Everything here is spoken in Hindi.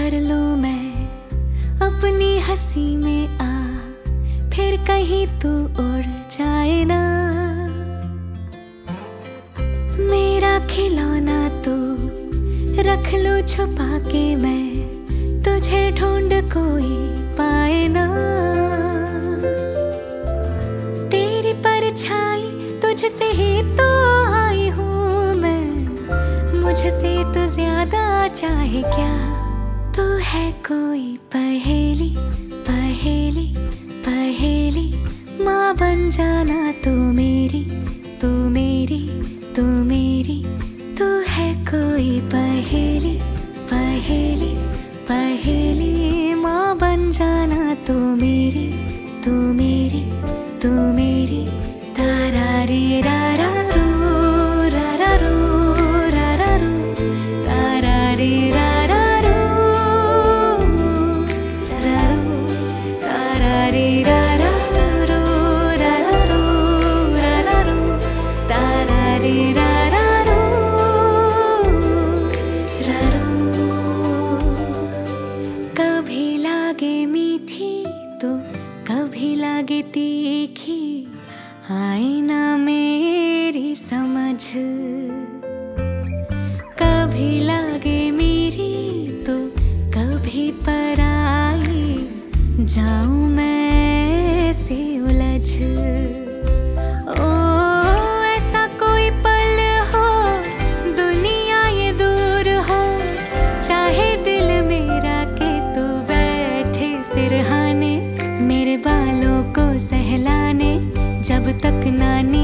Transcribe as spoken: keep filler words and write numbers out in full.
भर लूं मैं अपनी हंसी में आ, फिर कहीं तू उड़ जाए ना। मेरा खिलौना तू रख लो छुपा के, मैं तुझे ढूंढ कोई पाए ना। तेरी परछाई तुझसे ही तो आई हूँ मैं, मुझसे तो ज्यादा चाहे क्या। तू है कोई पहेली पहेली पहेली, माँ बन जाना तू मेरी, तू मेरी तू मेरी। तू है कोई पहेली पहेली पहेली, माँ बन जाना तू मेरी, तू मेरी तू मेरी। तारा रे रा रा रू रा रा रू रा रा रू, तारा रे रा रा रू रा रा रू, तारा रे रा रा रू रा रा रू रा रा रू, तारा रे रा रा रू रा रू। कभी लागे मीठी तो कभी लागे तीखी, आए ना मेरी समझ। कभी लागे मेरी तो कभी पराई, जाऊं मैं से उलझ। ओ ऐसा कोई पल हो दुनिया ये दूर हो, चाहे दिल मेरा के तू बैठे सिरहाने, मेरे बालों को सहलाने, जब तक नानी